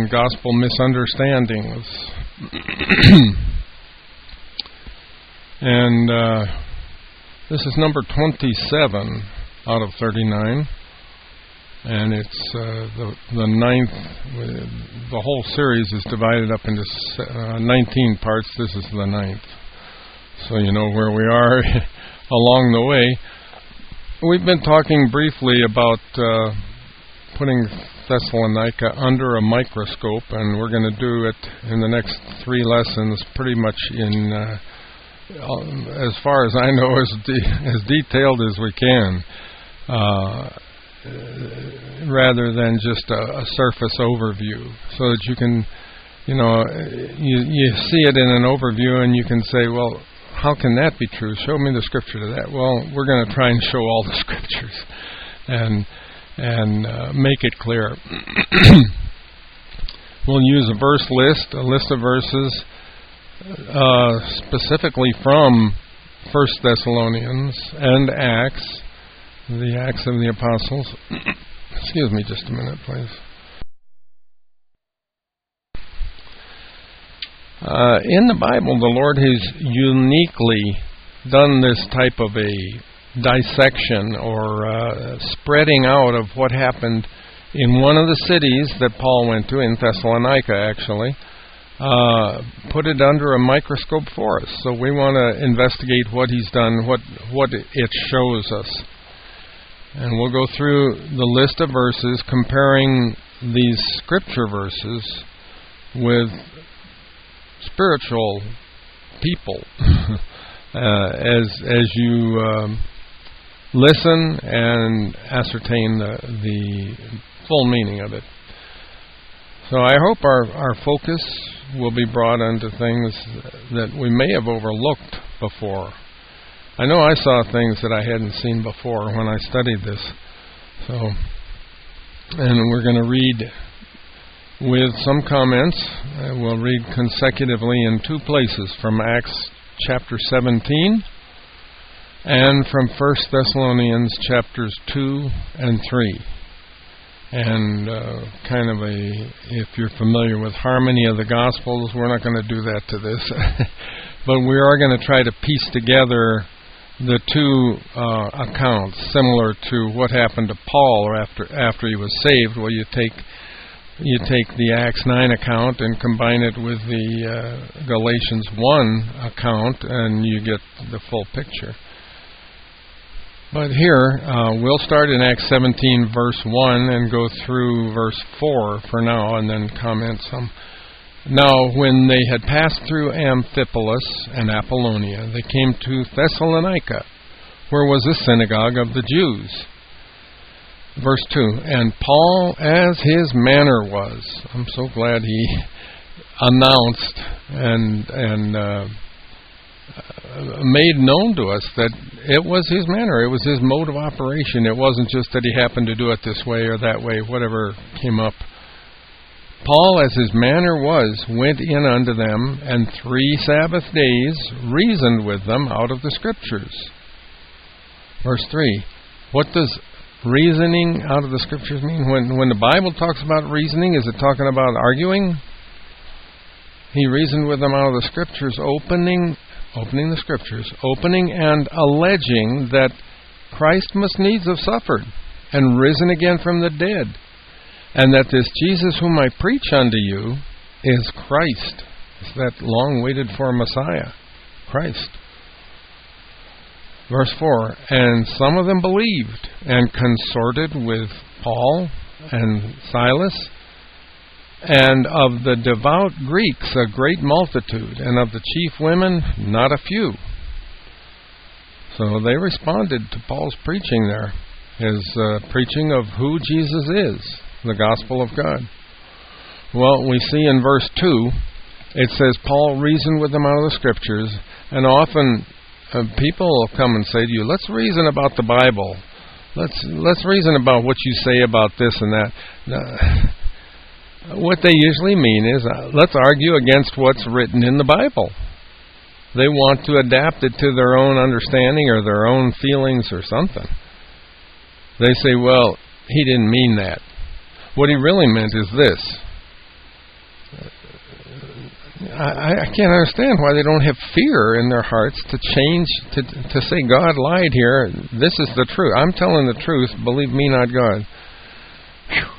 on gospel misunderstandings. And this is number 27 out of 39. And it's the ninth. The whole series is divided up into 19 parts. This is the ninth. So you know where we are along the way. We've been talking briefly about putting Thessalonica under a microscope, and we're going to do it in the next 3 lessons pretty much in, as far as I know, as detailed as we can, rather than just a surface overview, so that you can, you see it in an overview and you can say, well, how can that be true? Show me the scripture to that. Well, we're going to try and show all the scriptures and make it clear. We'll use a verse list, a list of verses specifically from 1 Thessalonians and Acts, the Acts of the Apostles. Excuse me just a minute, please. In the Bible, the Lord has uniquely done this type of a dissection or spreading out of what happened in one of the cities that Paul went to, in Thessalonica actually, put it under a microscope for us. So we want to investigate what he's done, what it shows us. And we'll go through the list of verses, comparing these scripture verses with spiritual people as you listen and ascertain the full meaning of it. So I hope our focus will be brought onto things that we may have overlooked before. I know I saw things that I hadn't seen before when I studied this. So, and we're going to read with some comments. We'll read consecutively in 2 places, from Acts chapter 17 and from 1 Thessalonians chapters 2 and 3. And if you're familiar with harmony of the Gospels, we're not going to do that to this. But we are going to try to piece together the 2 accounts, similar to what happened to Paul after he was saved. Well, you take the Acts 9 account and combine it with the Galatians 1 account, and you get the full picture. But here, we'll start in Acts 17, verse 1, and go through verse 4 for now, and then comment some. Now, when they had passed through Amphipolis and Apollonia, they came to Thessalonica, where was the synagogue of the Jews. Verse 2, and Paul, as his manner was. I'm so glad he announced and made known to us that it was his manner. It was his mode of operation. It wasn't just that he happened to do it this way or that way, whatever came up. Paul, as his manner was, went in unto them, and 3 Sabbath days reasoned with them out of the Scriptures. Verse 3, what does reasoning out of the Scriptures mean? When the Bible talks about reasoning, is it talking about arguing? He reasoned with them out of the Scriptures, opening the Scriptures, opening and alleging that Christ must needs have suffered and risen again from the dead, and that this Jesus whom I preach unto you is Christ. It's that long-waited for Messiah, Christ. Verse 4, and some of them believed and consorted with Paul and Silas, and of the devout Greeks a great multitude, and of the chief women not a few. So they responded to Paul's preaching there, his preaching of who Jesus is, the gospel of God. Well, we see in verse 2, it says, Paul reasoned with them out of the Scriptures, and often people will come and say to you, let's reason about the Bible. Let's reason about what you say about this and that. What they usually mean is, let's argue against what's written in the Bible. They want to adapt it to their own understanding or their own feelings or something. They say, well, he didn't mean that. What he really meant is this. I can't understand why they don't have fear in their hearts to change, to say, God lied here. This is the truth. I'm telling the truth. Believe me, not God. Whew.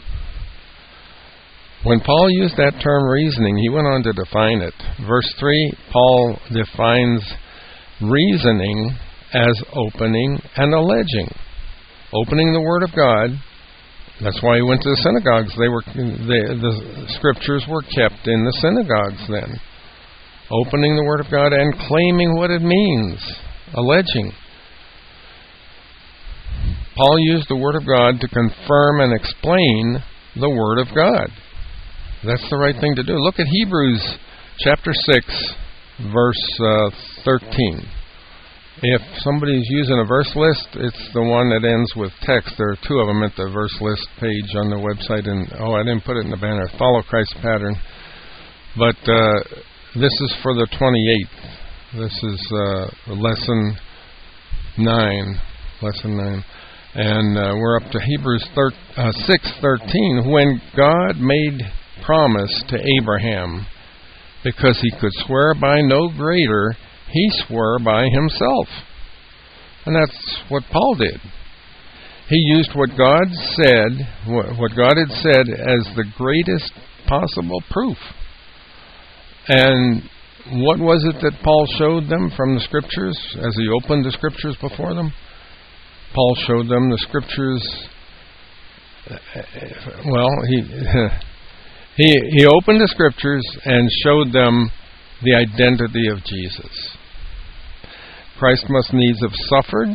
When Paul used that term reasoning, he went on to define it. Verse 3, Paul defines reasoning as opening and alleging. Opening the Word of God. That's why he went to the synagogues. The scriptures were kept in the synagogues then. Opening the Word of God and claiming what it means. Alleging. Paul used the Word of God to confirm and explain the Word of God. That's the right thing to do. Look at Hebrews chapter 6, verse 13. If somebody's using a verse list, it's the one that ends with text. There are two of them at the verse list page on the website. And I didn't put it in the banner. Follow Christ's pattern. But this is for the 28th. This is lesson 9. Lesson 9. And we're up to Hebrews 6:13. When God made promise to Abraham, because he could swear by no greater, he swore by himself. And that's what Paul did. He used what God said, what God had said, as the greatest possible proof. And what was it that Paul showed them from the Scriptures as he opened the Scriptures before them? Paul showed them the Scriptures. Well, he opened the Scriptures and showed them the identity of Jesus. Christ must needs have suffered.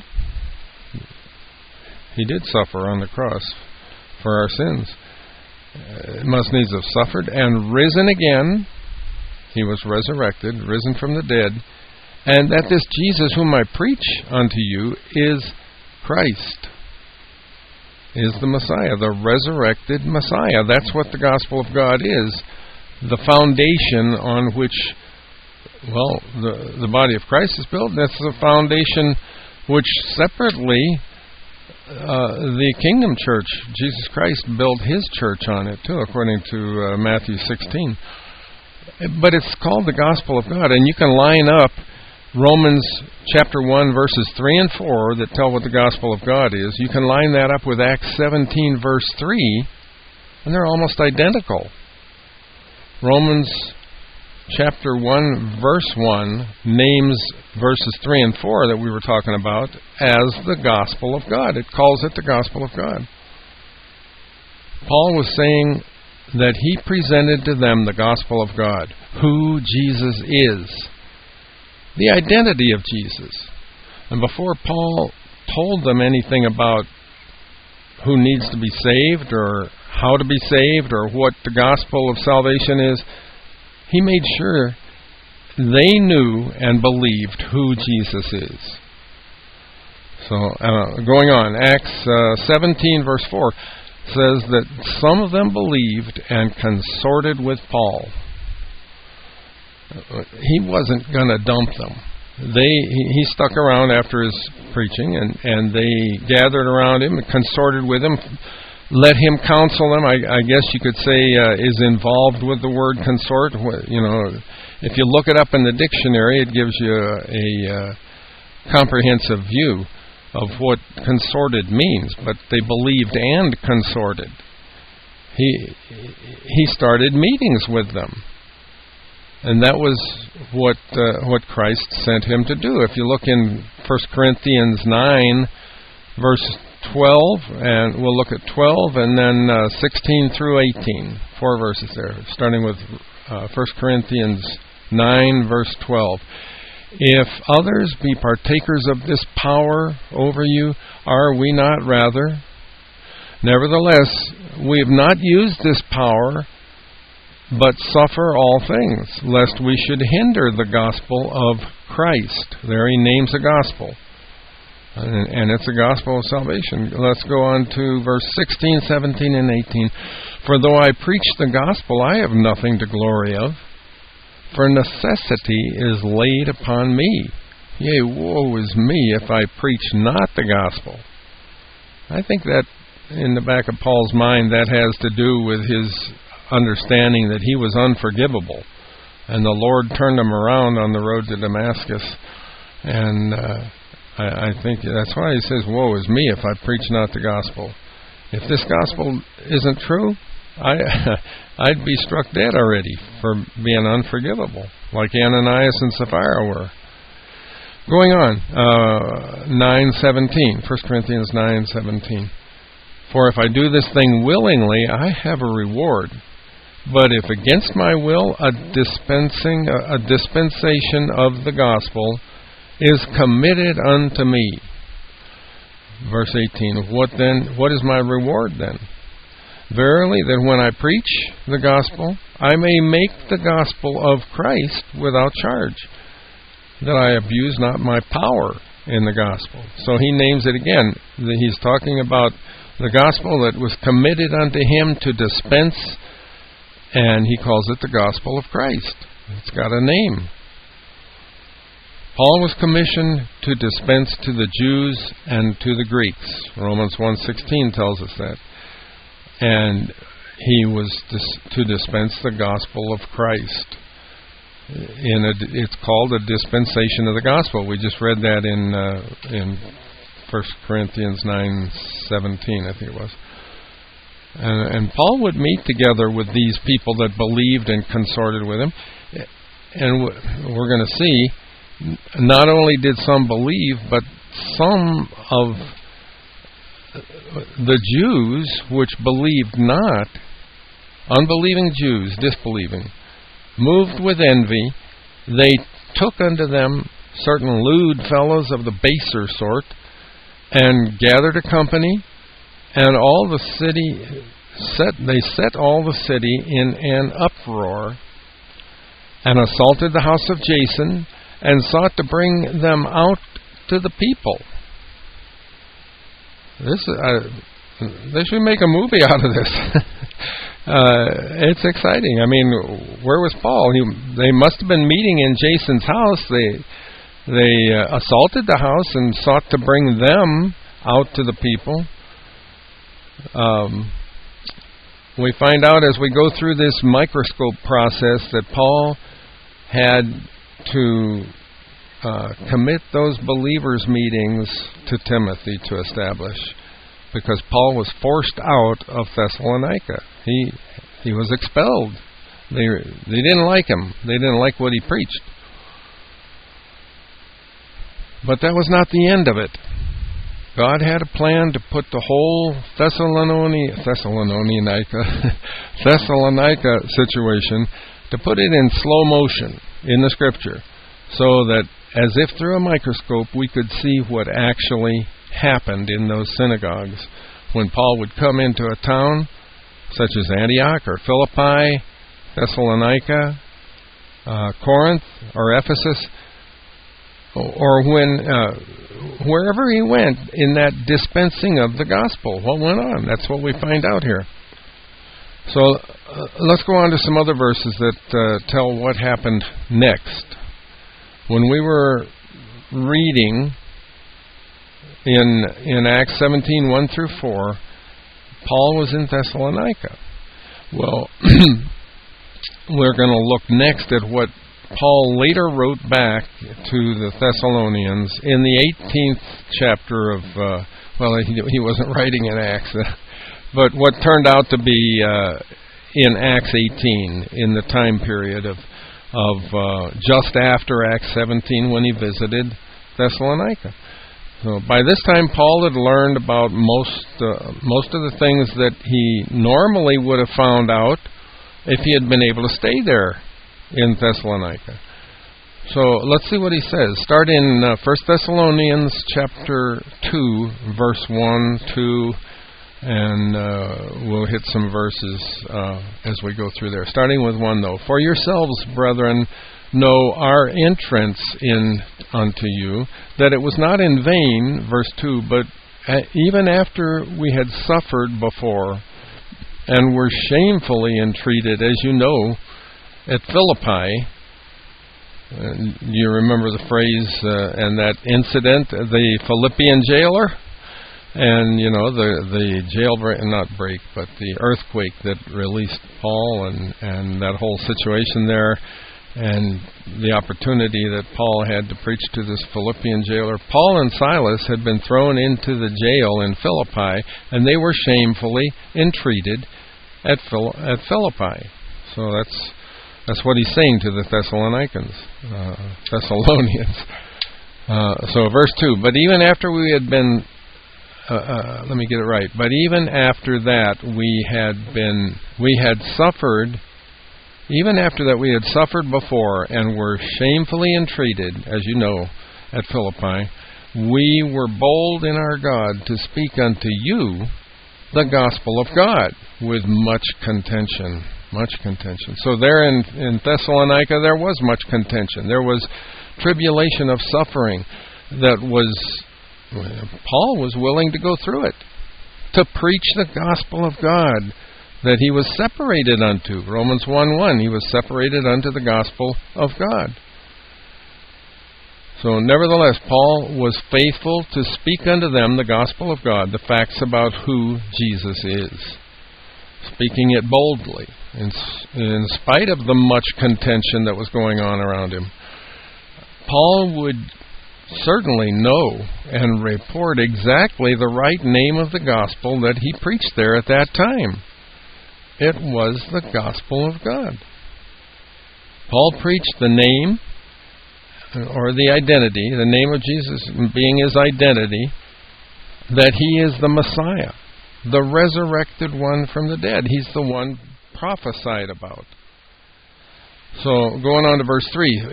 He did suffer on the cross for our sins. Must needs have suffered and risen again. He was resurrected, risen from the dead. And that this Jesus whom I preach unto you is Christ, is the Messiah, the resurrected Messiah. That's what the gospel of God is. The foundation on which, well, the body of Christ is built. That's the foundation which separately the kingdom church, Jesus Christ, built his church on it too, according to Matthew 16. But it's called the gospel of God, and you can line up Romans chapter 1 verses 3 and 4 that tell what the gospel of God is. You can line that up with Acts 17 verse 3, and they're almost identical. Romans chapter 1 verse 1 names verses 3 and 4 that we were talking about as the gospel of God. It calls it the gospel of God. Paul was saying that he presented to them the gospel of God, who Jesus is, the identity of Jesus. And before Paul told them anything about who needs to be saved or how to be saved or what the gospel of salvation is, he made sure they knew and believed who Jesus is. So, going on, Acts 17 verse 4 says that some of them believed and consorted with Paul. He wasn't going to dump them. He stuck around after his preaching, and they gathered around him and consorted with him, let him counsel them. I guess you could say is involved with the word consort. You know, if you look it up in the dictionary, it gives you a comprehensive view of what consorted means. But they believed and consorted. He started meetings with them. And that was what Christ sent him to do. If you look in 1 Corinthians 9, verse 12, and we'll look at 12, and then 16 through 18. 4 verses there, starting with 1 Corinthians 9, verse 12. If others be partakers of this power over you, are we not rather? Nevertheless, we have not used this power, but suffer all things, lest we should hinder the gospel of Christ. There he names the gospel. And it's the gospel of salvation. Let's go on to verse 16, 17, and 18. For though I preach the gospel, I have nothing to glory of, for necessity is laid upon me. Yea, woe is me if I preach not the gospel. I think that in the back of Paul's mind, that has to do with his understanding that he was unforgivable And the Lord turned him around on the road to Damascus. And I think that's why he says, "Woe is me if I preach not the gospel." If this gospel isn't true, I'd be struck dead already for being unforgivable, like Ananias and Sapphira were. Going on, 9:17, 1 Corinthians 9:17. For if I do this thing willingly, I have a reward. But if against my will, a dispensation of the gospel is committed unto me. Verse 18, what then? What is my reward then? Verily, that when I preach the gospel, I may make the gospel of Christ without charge, that I abuse not my power in the gospel. So he names it again. He's talking about the gospel that was committed unto him to dispense, and he calls it the gospel of Christ. It's got a name. Paul was commissioned to dispense to the Jews and to the Greeks. Romans 1:16 tells us that. And he was to dispense the gospel of Christ. It's called a dispensation of the gospel. We just read that in 1 Corinthians 9:17, I think it was. And Paul would meet together with these people that believed and consorted with him. And we're going to see, not only did some believe, but some of the Jews which believed not, unbelieving Jews, disbelieving, moved with envy, they took unto them certain lewd fellows of the baser sort, and gathered a company, and all the city set all the city in an uproar, and assaulted the house of Jason, and sought to bring them out to the people. They should make a movie out of this. It's exciting. I mean, where was Paul? They must have been meeting in Jason's house. They assaulted the house and sought to bring them out to the people. We find out as we go through this microscope process that Paul had to commit those believers' meetings to Timothy to establish, because Paul was forced out of Thessalonica. He was expelled. They didn't like him. They didn't like what he preached. But that was not the end of it. God had a plan to put the whole Thessalonica situation, to put it in slow motion in the Scripture, so that as if through a microscope we could see what actually happened in those synagogues. When Paul would come into a town such as Antioch or Philippi, Thessalonica, Corinth or Ephesus, or when wherever he went in that dispensing of the gospel, what went on? That's what we find out here. So let's go on to some other verses that tell what happened next. When we were reading in Acts 17:1 through 4, Paul was in Thessalonica. Well, we're going to look next at what Paul later wrote back to the Thessalonians in the 18th chapter of, he wasn't writing in Acts, but what turned out to be in Acts 18, in the time period of just after Acts 17 when he visited Thessalonica. So by this time, Paul had learned about most of the things that he normally would have found out if he had been able to stay there in Thessalonica. So let's see what he says. Start in 1 Thessalonians chapter 2, verse 1, 2, and we'll hit some verses as we go through there. Starting with 1, though. For yourselves, brethren, know our entrance in unto you, that it was not in vain, verse 2, but even after we had suffered before, and were shamefully entreated, as you know, at Philippi. You remember the phrase and that incident, the Philippian jailer? And, the the earthquake that released Paul and that whole situation there. and the opportunity that Paul had to preach to this Philippian jailer. Paul and Silas had been thrown into the jail in Philippi, and they were shamefully entreated at Philippi. So that's what he's saying to the Thessalonians. So verse 2, but even after we had been, let me get it right, but even after that we had suffered, even after that we had suffered before and were shamefully entreated, as you know, at Philippi, we were bold in our God to speak unto you the gospel of God with much contention. Much contention. So there in Thessalonica there was much contention. There was tribulation of suffering that Paul was willing to go through it, to preach the gospel of God that he was separated unto. Romans 1:1, he was separated unto the gospel of God. So nevertheless, Paul was faithful to speak unto them the gospel of God, the facts about who Jesus is, speaking it boldly, in spite of the much contention that was going on around him. Paul would certainly know and report exactly the right name of the gospel that he preached there at that time. It was the gospel of God. Paul preached the name, or the identity, the name of Jesus being his identity, that he is the Messiah, the resurrected one from the dead. He's the one prophesied about. So going on to verse 3,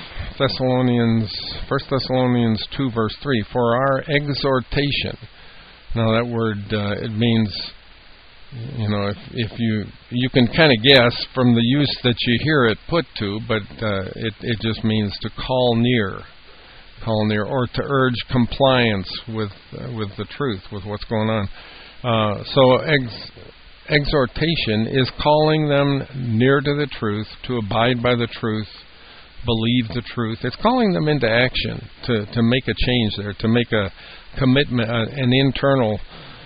1 Thessalonians 2 verse 3, for our exhortation. Now that word, it means, if you can kind of guess from the use that you hear it put to, but it just means to call near, or to urge compliance with the truth, with what's going on. So exhortation is calling them near to the truth, to abide by the truth, believe the truth. It's calling them into action, to make a change there, to make a commitment, an internal,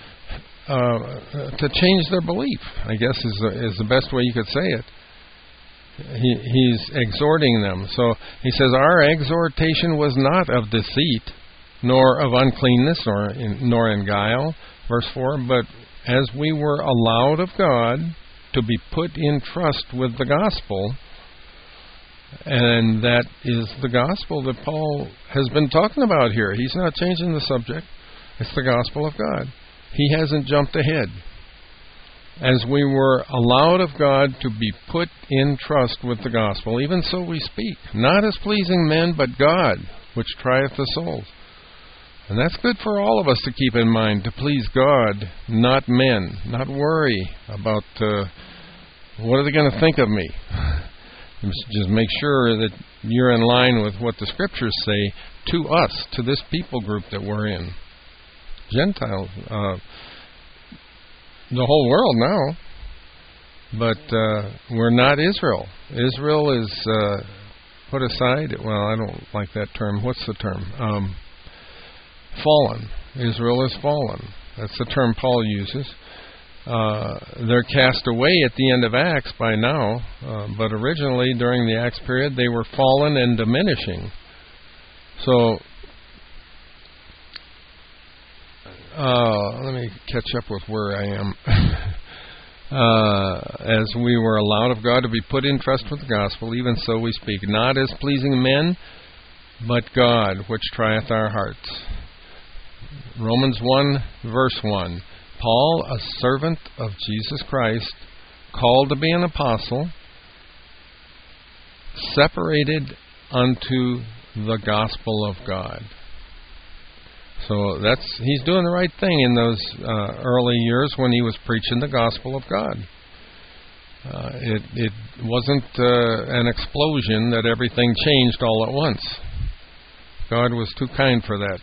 to change their belief, I guess is the best way you could say it. He's exhorting them. So he says, our exhortation was not of deceit, nor of uncleanness, nor in guile, verse 4, but as we were allowed of God to be put in trust with the gospel, and that is the gospel that Paul has been talking about here. He's not changing the subject. It's the gospel of God. He hasn't jumped ahead. As we were allowed of God to be put in trust with the gospel, even so we speak, not as pleasing men, but God, which trieth the souls. And that's good for all of us to keep in mind, to please God, not men, not worry about what are they going to think of me. Just make sure that you're in line with what the Scriptures say to us, to this people group that we're in. Gentiles, the whole world now, but we're not Israel. Israel is put aside. Well, I don't like that term. What's the term? Fallen. Israel is fallen. That's the term Paul uses. They're cast away at the end of Acts by now, but originally during the Acts period they were fallen and diminishing. So let me catch up with where I am. As we were allowed of God to be put in trust with the gospel, even so we speak, not as pleasing men, but God, which trieth our hearts. Romans 1, verse 1. Paul, a servant of Jesus Christ, called to be an apostle, separated unto the gospel of God. So he's doing the right thing in those early years when he was preaching the gospel of God. It wasn't an explosion that everything changed all at once. God was too kind for that.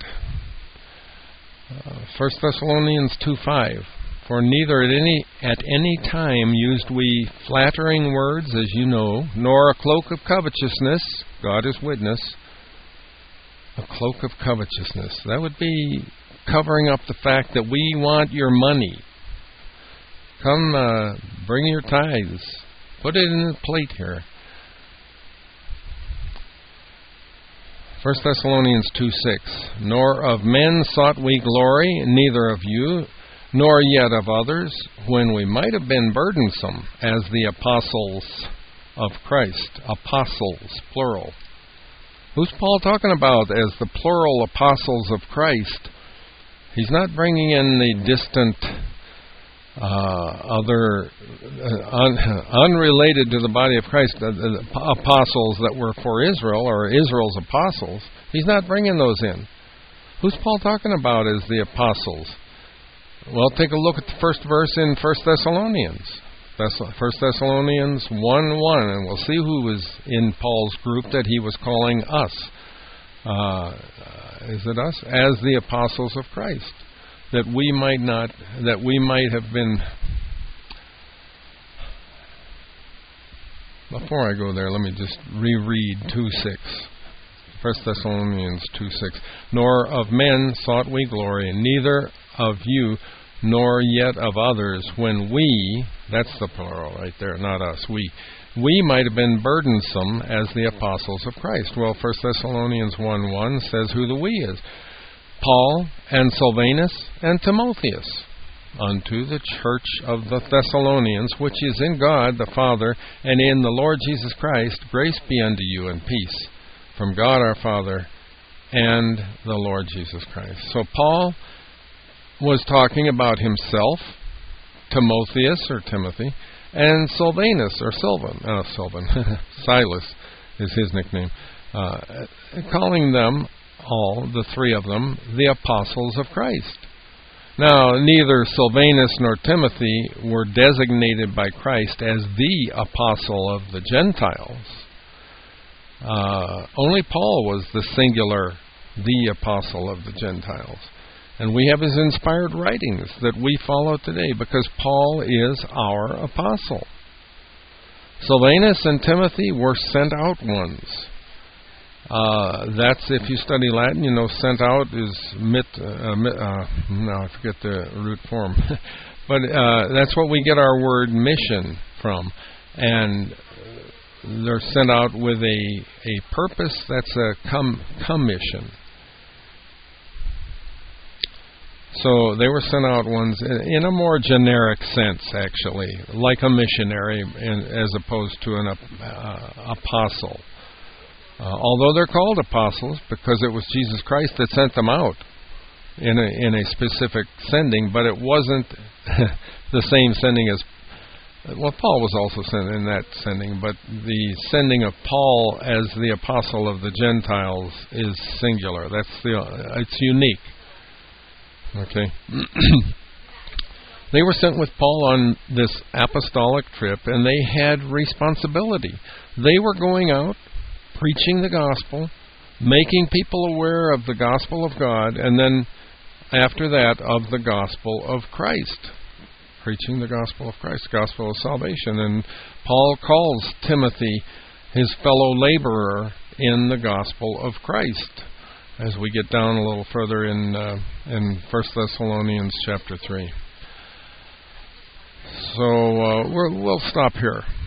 1 Thessalonians 2:5. For neither at any time used we flattering words, as you know, nor a cloak of covetousness. God is witness. A cloak of covetousness. That would be covering up the fact that we want your money. Come, bring your tithes. Put it in the plate here. 1 Thessalonians 2:6. Nor of men sought we glory, neither of you, nor yet of others, when we might have been burdensome, as the apostles of Christ. Apostles, plural. Who's Paul talking about as the plural apostles of Christ? He's not bringing in the distant, unrelated to the body of Christ, the apostles that were for Israel, or Israel's apostles. He's not bringing those in. Who's Paul talking about as the apostles? Well, take a look at the first verse in 1 Thessalonians. 1 Thessalonians 1:1, and we'll see who was in Paul's group that he was calling us. Is it us? As the apostles of Christ. That we might have been. Before I go there, let me just reread 2:6. 1 Thessalonians 2:6. Nor of men sought we glory, neither of you, nor yet of others, when we, that's the plural right there, not us, we might have been burdensome as the apostles of Christ. Well, 1 Thessalonians 1:1 says who the we is. Paul and Silvanus and Timotheus, unto the church of the Thessalonians, which is in God the Father and in the Lord Jesus Christ, grace be unto you and peace from God our Father and the Lord Jesus Christ. So Paul was talking about himself, Timotheus or Timothy, and Silvanus or Sylvan, Silas is his nickname, calling them all, the three of them, the apostles of Christ. Now, neither Silvanus nor Timothy were designated by Christ as the apostle of the Gentiles. Only Paul was the singular, the apostle of the Gentiles. And we have his inspired writings that we follow today because Paul is our apostle. Silvanus and Timothy were sent out ones. That's, if you study Latin, you know, sent out is I forget the root form. But that's what we get our word mission from. And they're sent out with a purpose. That's a commission. So they were sent out ones in a more generic sense, actually, like a missionary as opposed to an apostle. Although they're called apostles because it was Jesus Christ that sent them out in a specific sending, but it wasn't the same sending as... Well, Paul was also sent in that sending, but the sending of Paul as the apostle of the Gentiles is singular. It's unique. Okay. They were sent with Paul on this apostolic trip, and they had responsibility. They were going out, preaching the gospel, making people aware of the gospel of God, and then after that of the gospel of Christ. Preaching the gospel of Christ, the gospel of salvation. And Paul calls Timothy his fellow laborer in the gospel of Christ, as we get down a little further in 1 Thessalonians chapter 3. So we'll stop here.